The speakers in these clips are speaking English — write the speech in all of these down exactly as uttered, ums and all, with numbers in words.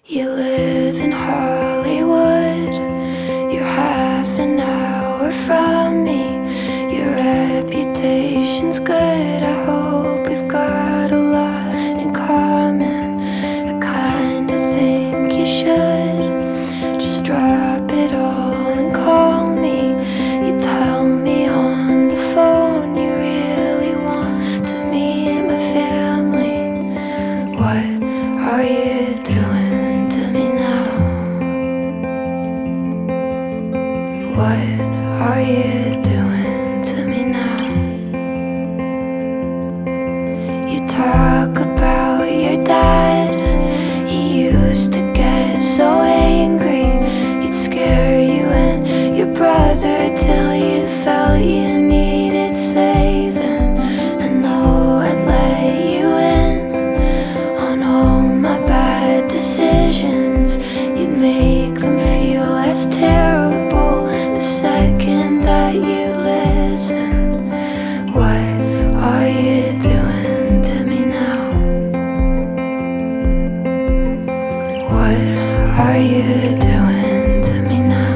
You live in Hollywood, you're half an hour from me. Your reputation's good, I hope we've got a lot in common. I kinda think you should just drop it all and call me. You tell me on the phone you really want to meet my family. What are you doing to me now? What are you doing to me now? You talk about your dad. He used to get so angry. He'd scare you and your brother till you felt you needed saving. I know I'd let you in on all my bad decisions. You'd make them feel less terrible the second that you listen. What are you doing to me now? What are you doing to me now?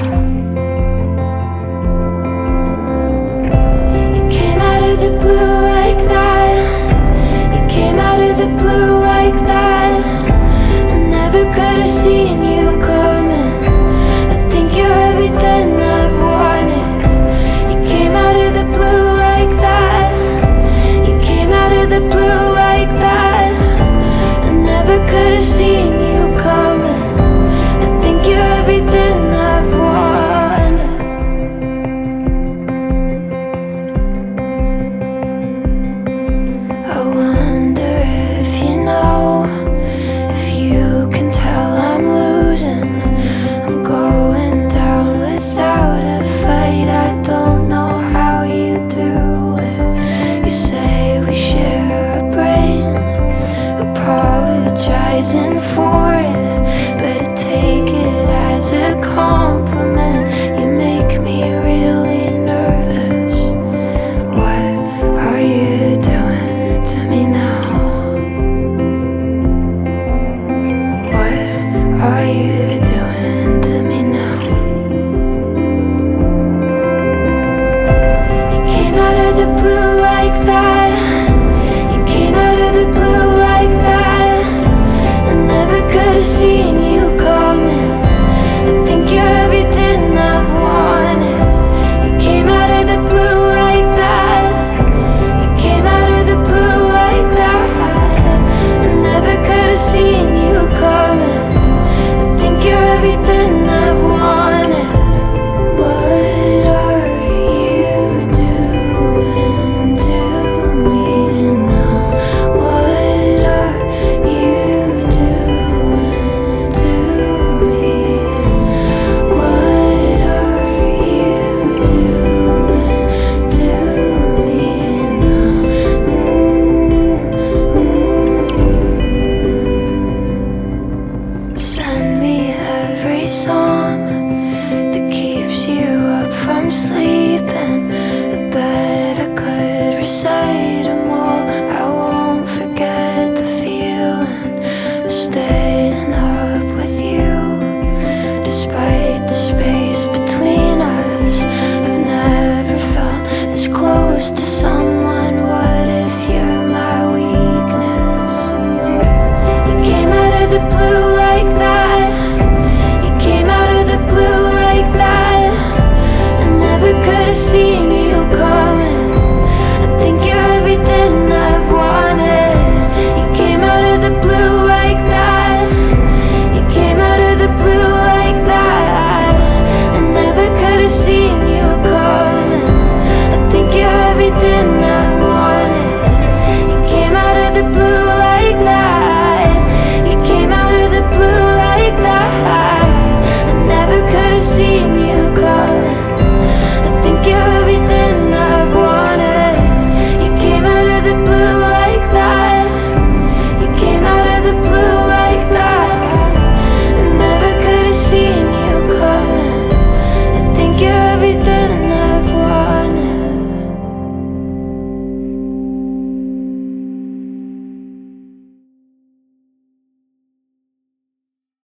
You came out of the blue like that. You came out of the blue like that. I never could have seen you coming. I think you're everything I've wanted. You came out of the blue like that. You came out of the blue like that. I never could have seen you coming. I think you're everything I've wanted. I wonder if you know, if you can tell I'm losing. I'm going down without a fight. I don't know how you do it. You say we share a brain, apologizing for it, but take it as a compliment. You make me really nervous. What are you doing to me now? What are you